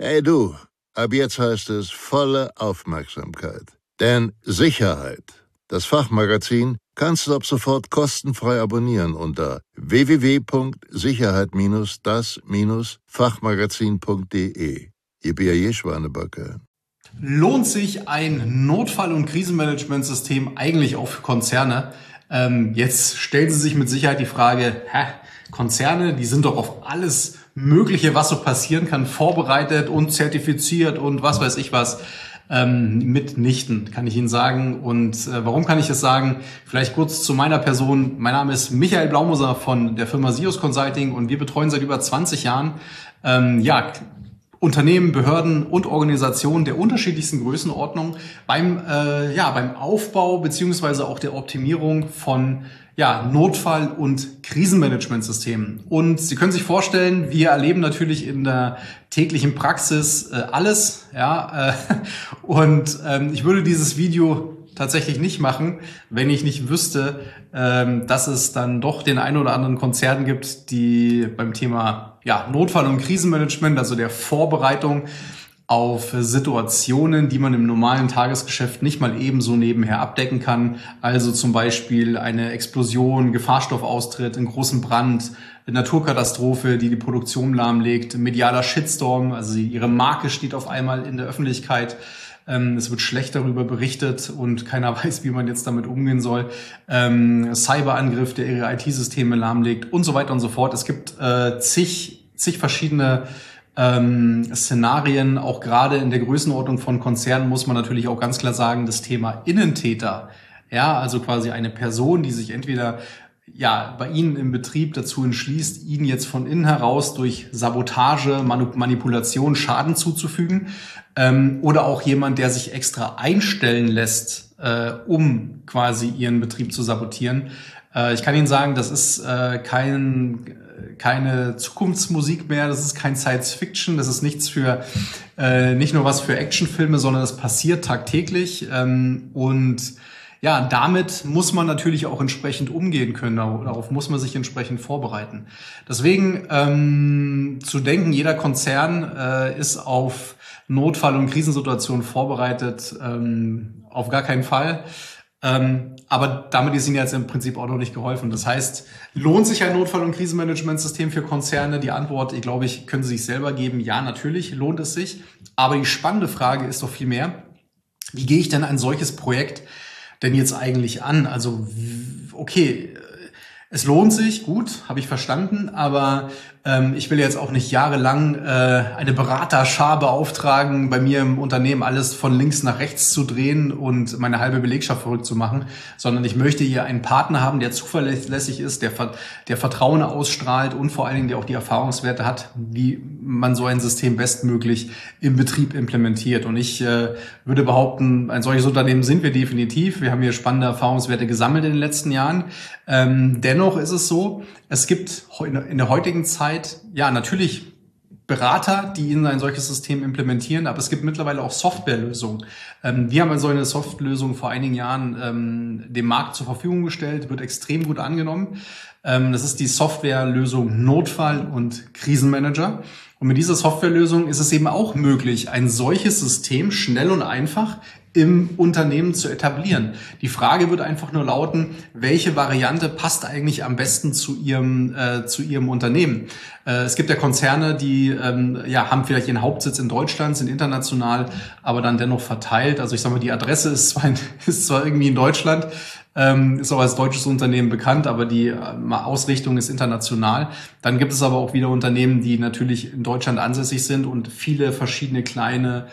Hey du, ab jetzt heißt es volle Aufmerksamkeit. Denn Sicherheit, das Fachmagazin, kannst du ab sofort kostenfrei abonnieren unter www.sicherheit-das-fachmagazin.de. Ihr Schwanebacke. Lohnt sich ein Notfall- und Krisenmanagementsystem eigentlich auch für Konzerne? Jetzt stellen Sie sich mit Sicherheit die Frage, Konzerne, die sind doch auf alles Mögliche, was so passieren kann, vorbereitet und zertifiziert und was weiß ich was. Mitnichten, kann ich Ihnen sagen. Und warum kann ich das sagen? Vielleicht kurz zu meiner Person. Mein Name ist Michael Blaumoser von der Firma SIOS Consulting und wir betreuen seit über 20 Jahren Unternehmen, Behörden und Organisationen der unterschiedlichsten Größenordnung beim Aufbau beziehungsweise auch der Optimierung von Notfall- und Krisenmanagementsystemen. Und Sie können sich vorstellen, wir erleben natürlich in der täglichen Praxis alles. Ich würde dieses Video tatsächlich nicht machen, wenn ich nicht wüsste, dass es dann doch den einen oder anderen Konzern gibt, die beim Thema Notfall- und Krisenmanagement, also der Vorbereitung auf Situationen, die man im normalen Tagesgeschäft nicht mal ebenso nebenher abdecken kann. Also zum Beispiel eine Explosion, Gefahrstoffaustritt, einen großen Brand, eine Naturkatastrophe, die die Produktion lahmlegt, medialer Shitstorm, also ihre Marke steht auf einmal in der Öffentlichkeit. Es wird schlecht darüber berichtet und keiner weiß, wie man jetzt damit umgehen soll. Cyberangriff, der ihre IT-Systeme lahmlegt und so weiter und so fort. Es gibt zig verschiedene Szenarien, auch gerade in der Größenordnung von Konzernen muss man natürlich auch ganz klar sagen, das Thema Innentäter, also quasi eine Person, die sich entweder bei Ihnen im Betrieb dazu entschließt, Ihnen jetzt von innen heraus durch Sabotage, Manipulation Schaden zuzufügen, oder auch jemand, der sich extra einstellen lässt, um quasi Ihren Betrieb zu sabotieren. Ich kann Ihnen sagen, das ist keine Zukunftsmusik mehr, das ist kein Science Fiction, das ist nichts für nicht nur was für Actionfilme, sondern es passiert tagtäglich damit muss man natürlich auch entsprechend umgehen können, darauf muss man sich entsprechend vorbereiten. Deswegen zu denken, jeder Konzern ist auf Notfall- und Krisensituationen vorbereitet, auf gar keinen Fall. Aber damit ist Ihnen jetzt im Prinzip auch noch nicht geholfen. Das heißt, lohnt sich ein Notfall- und Krisenmanagementsystem für Konzerne? Die Antwort, können Sie sich selber geben. Ja, natürlich lohnt es sich. Aber die spannende Frage ist doch viel mehr, wie gehe ich denn ein solches Projekt denn jetzt eigentlich an? Also, okay, es lohnt sich, gut, habe ich verstanden, aber ich will jetzt auch nicht jahrelang eine Beraterschar beauftragen, bei mir im Unternehmen alles von links nach rechts zu drehen und meine halbe Belegschaft verrückt zu machen, sondern ich möchte hier einen Partner haben, der zuverlässig ist, der Vertrauen ausstrahlt und vor allen Dingen, der auch die Erfahrungswerte hat, wie man so ein System bestmöglich im Betrieb implementiert. Und ich würde behaupten, ein solches Unternehmen sind wir definitiv. Wir haben hier spannende Erfahrungswerte gesammelt in den letzten Jahren. Dennoch ist es so, es gibt in der heutigen Zeit natürlich Berater, die Ihnen ein solches System implementieren, aber es gibt mittlerweile auch Softwarelösungen. Wir haben so eine Softwarelösung vor einigen Jahren dem Markt zur Verfügung gestellt, wird extrem gut angenommen. Das ist die Softwarelösung Notfall- und Krisenmanager. Und mit dieser Softwarelösung ist es eben auch möglich, ein solches System schnell und einfach im Unternehmen zu etablieren. Die Frage wird einfach nur lauten, welche Variante passt eigentlich am besten zu Ihrem Unternehmen? Es gibt ja Konzerne, die haben vielleicht ihren Hauptsitz in Deutschland, sind international, aber dann dennoch verteilt. Also ich sage mal, die Adresse ist zwar irgendwie in Deutschland, ist auch als deutsches Unternehmen bekannt, aber die Ausrichtung ist international. Dann gibt es aber auch wieder Unternehmen, die natürlich in Deutschland ansässig sind und viele verschiedene kleinere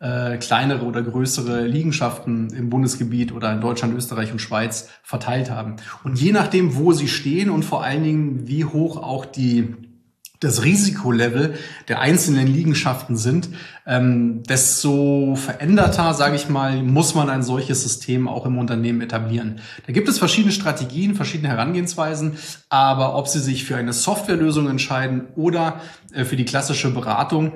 oder größere Liegenschaften im Bundesgebiet oder in Deutschland, Österreich und Schweiz verteilt haben. Und je nachdem, wo sie stehen und vor allen Dingen, wie hoch auch das Risikolevel der einzelnen Liegenschaften sind, desto veränderter, sage ich mal, muss man ein solches System auch im Unternehmen etablieren. Da gibt es verschiedene Strategien, verschiedene Herangehensweisen, aber ob Sie sich für eine Softwarelösung entscheiden oder für die klassische Beratung,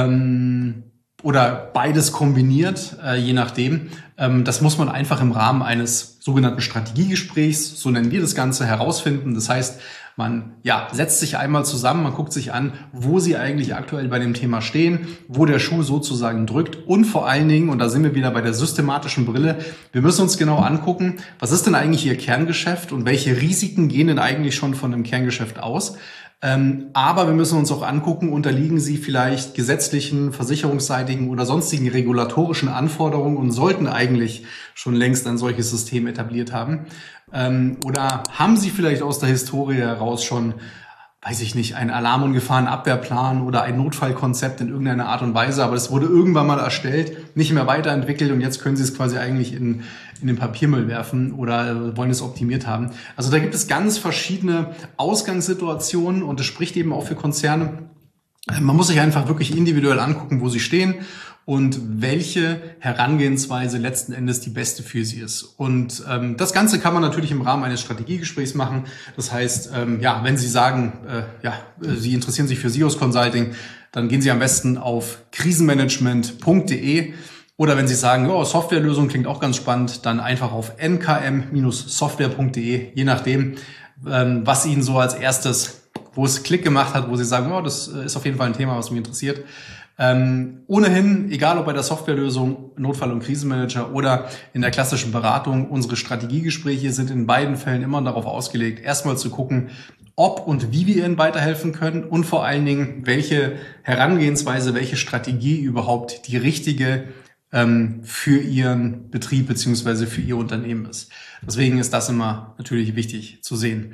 oder beides kombiniert, je nachdem. Das muss man einfach im Rahmen eines sogenannten Strategiegesprächs, so nennen wir das Ganze, herausfinden. Das heißt, Man setzt sich einmal zusammen, man guckt sich an, wo sie eigentlich aktuell bei dem Thema stehen, wo der Schuh sozusagen drückt und vor allen Dingen, und da sind wir wieder bei der systematischen Brille, wir müssen uns genau angucken, was ist denn eigentlich Ihr Kerngeschäft und welche Risiken gehen denn eigentlich schon von dem Kerngeschäft aus. Aber wir müssen uns auch angucken, unterliegen sie vielleicht gesetzlichen, versicherungsseitigen oder sonstigen regulatorischen Anforderungen und sollten eigentlich schon längst ein solches System etabliert haben. Oder haben sie vielleicht aus der Historie heraus schon, weiß ich nicht, einen Alarm- und Gefahrenabwehrplan oder ein Notfallkonzept in irgendeiner Art und Weise, aber es wurde irgendwann mal erstellt, nicht mehr weiterentwickelt und jetzt können sie es quasi eigentlich in den Papiermüll werfen oder wollen es optimiert haben. Also da gibt es ganz verschiedene Ausgangssituationen und das spricht eben auch für Konzerne. Man muss sich einfach wirklich individuell angucken, wo sie stehen und welche Herangehensweise letzten Endes die beste für sie ist. Und das Ganze kann man natürlich im Rahmen eines Strategiegesprächs machen. Das heißt, wenn Sie sagen, Sie interessieren sich für SEOs Consulting, dann gehen Sie am besten auf krisenmanagement.de. Oder wenn Sie sagen, Softwarelösung klingt auch ganz spannend, dann einfach auf nkm-software.de, je nachdem, was Ihnen so als erstes, wo es Klick gemacht hat, wo Sie sagen, das ist auf jeden Fall ein Thema, was mich interessiert. Ohnehin, egal ob bei der Softwarelösung, Notfall- und Krisenmanager oder in der klassischen Beratung, unsere Strategiegespräche sind in beiden Fällen immer darauf ausgelegt, erstmal zu gucken, ob und wie wir Ihnen weiterhelfen können und vor allen Dingen, welche Herangehensweise, welche Strategie überhaupt die richtige für Ihren Betrieb beziehungsweise für Ihr Unternehmen ist. Deswegen ist das immer natürlich wichtig zu sehen.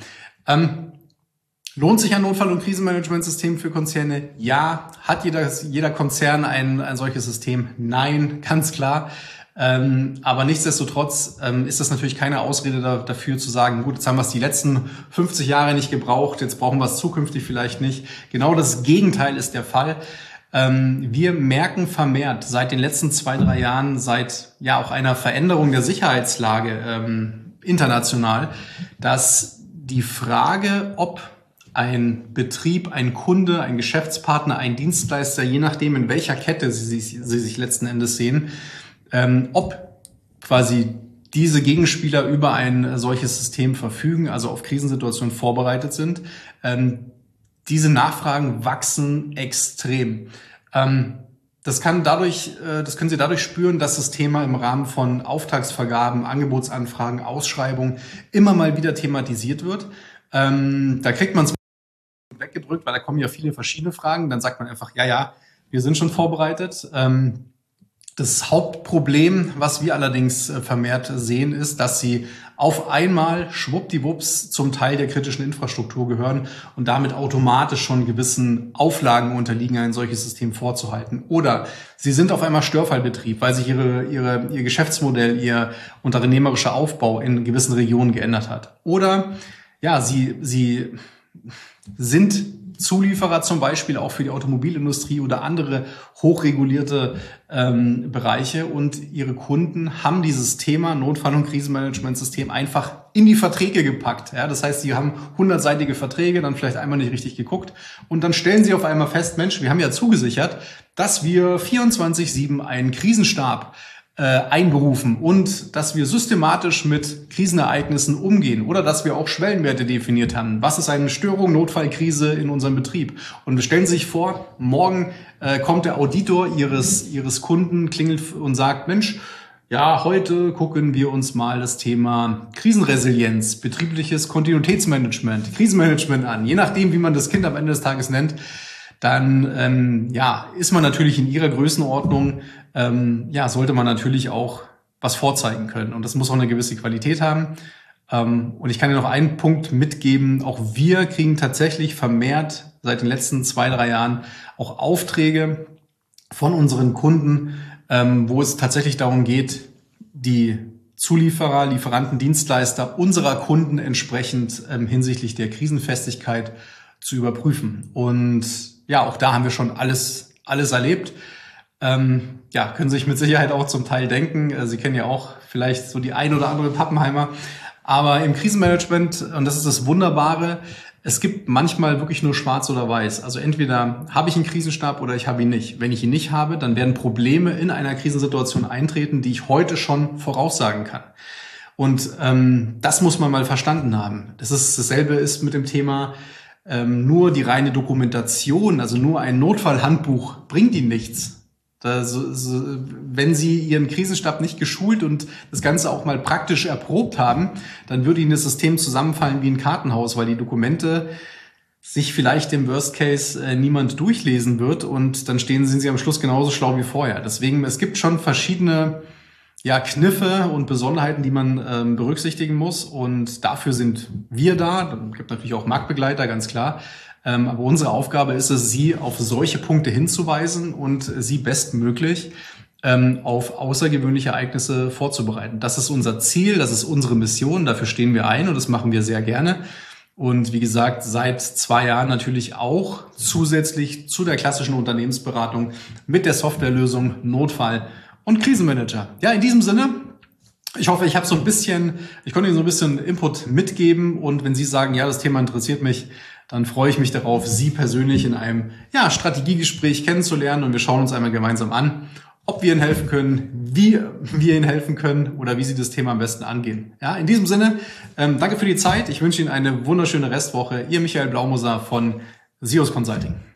Lohnt sich ein Notfall- und Krisenmanagementsystem für Konzerne? Ja. Hat jeder Konzern ein solches System? Nein, ganz klar. Aber nichtsdestotrotz ist das natürlich keine Ausrede dafür zu sagen, gut, jetzt haben wir es die letzten 50 Jahre nicht gebraucht, jetzt brauchen wir es zukünftig vielleicht nicht. Genau das Gegenteil ist der Fall. Wir merken vermehrt seit den letzten 2-3 Jahren, seit auch einer Veränderung der Sicherheitslage international, dass die Frage, ob ein Betrieb, ein Kunde, ein Geschäftspartner, ein Dienstleister, je nachdem in welcher Kette sie sich letzten Endes sehen, ob quasi diese Gegenspieler über ein solches System verfügen, also auf Krisensituationen vorbereitet sind. Diese Nachfragen wachsen extrem. Das können Sie dadurch spüren, dass das Thema im Rahmen von Auftragsvergaben, Angebotsanfragen, Ausschreibungen immer mal wieder thematisiert wird. Da kriegt man es weggedrückt, weil da kommen ja viele verschiedene Fragen. Dann sagt man einfach, wir sind schon vorbereitet. Das Hauptproblem, was wir allerdings vermehrt sehen, ist, dass sie auf einmal schwuppdiwupps zum Teil der kritischen Infrastruktur gehören und damit automatisch schon gewissen Auflagen unterliegen, ein solches System vorzuhalten. Oder sie sind auf einmal Störfallbetrieb, weil sich ihr Geschäftsmodell, ihr unternehmerischer Aufbau in gewissen Regionen geändert hat. Oder sie sind Zulieferer zum Beispiel auch für die Automobilindustrie oder andere hochregulierte Bereiche und ihre Kunden haben dieses Thema Notfall- und Krisenmanagementsystem einfach in die Verträge gepackt. Ja, das heißt, sie haben 100-seitige Verträge, dann vielleicht einmal nicht richtig geguckt und dann stellen sie auf einmal fest, Mensch, wir haben ja zugesichert, dass wir 24/7 einen Krisenstab einberufen und dass wir systematisch mit Krisenereignissen umgehen oder dass wir auch Schwellenwerte definiert haben. Was ist eine Störung, Notfallkrise in unserem Betrieb? Und stellen Sie sich vor, morgen kommt der Auditor Ihres Kunden, klingelt und sagt, Mensch, heute gucken wir uns mal das Thema Krisenresilienz, betriebliches Kontinuitätsmanagement, Krisenmanagement an. Je nachdem, wie man das Kind am Ende des Tages nennt, dann ist man natürlich in Ihrer Größenordnung, sollte man natürlich auch was vorzeigen können. Und das muss auch eine gewisse Qualität haben. Und ich kann Ihnen noch einen Punkt mitgeben. Auch wir kriegen tatsächlich vermehrt seit den letzten 2-3 Jahren auch Aufträge von unseren Kunden, wo es tatsächlich darum geht, die Zulieferer, Lieferanten, Dienstleister unserer Kunden entsprechend hinsichtlich der Krisenfestigkeit zu überprüfen. Und auch da haben wir schon alles erlebt. Können sich mit Sicherheit auch zum Teil denken. Sie kennen ja auch vielleicht so die ein oder andere Pappenheimer. Aber im Krisenmanagement, und das ist das Wunderbare, es gibt manchmal wirklich nur schwarz oder weiß. Also entweder habe ich einen Krisenstab oder ich habe ihn nicht. Wenn ich ihn nicht habe, dann werden Probleme in einer Krisensituation eintreten, die ich heute schon voraussagen kann. Und das muss man mal verstanden haben. Dasselbe ist mit dem Thema, nur die reine Dokumentation, also nur ein Notfallhandbuch bringt Ihnen nichts. Wenn Sie Ihren Krisenstab nicht geschult und das Ganze auch mal praktisch erprobt haben, dann würde Ihnen das System zusammenfallen wie ein Kartenhaus, weil die Dokumente sich vielleicht im Worst Case niemand durchlesen wird und dann sind Sie am Schluss genauso schlau wie vorher. Deswegen, es gibt schon verschiedene Kniffe und Besonderheiten, die man berücksichtigen muss, und dafür sind wir da. Es gibt natürlich auch Marktbegleiter, ganz klar. Aber unsere Aufgabe ist es, Sie auf solche Punkte hinzuweisen und Sie bestmöglich auf außergewöhnliche Ereignisse vorzubereiten. Das ist unser Ziel, das ist unsere Mission, dafür stehen wir ein und das machen wir sehr gerne. Und wie gesagt, seit 2 Jahren natürlich auch zusätzlich zu der klassischen Unternehmensberatung mit der Softwarelösung Notfall- und Krisenmanager. Ja, in diesem Sinne, ich hoffe, ich konnte Ihnen so ein bisschen Input mitgeben, und wenn Sie sagen, ja, das Thema interessiert mich, dann freue ich mich darauf, Sie persönlich in einem Strategiegespräch kennenzulernen, und wir schauen uns einmal gemeinsam an, ob wir Ihnen helfen können, wie wir Ihnen helfen können oder wie Sie das Thema am besten angehen. Ja, in diesem Sinne, danke für die Zeit. Ich wünsche Ihnen eine wunderschöne Restwoche. Ihr Michael Blaumoser von SIOS Consulting.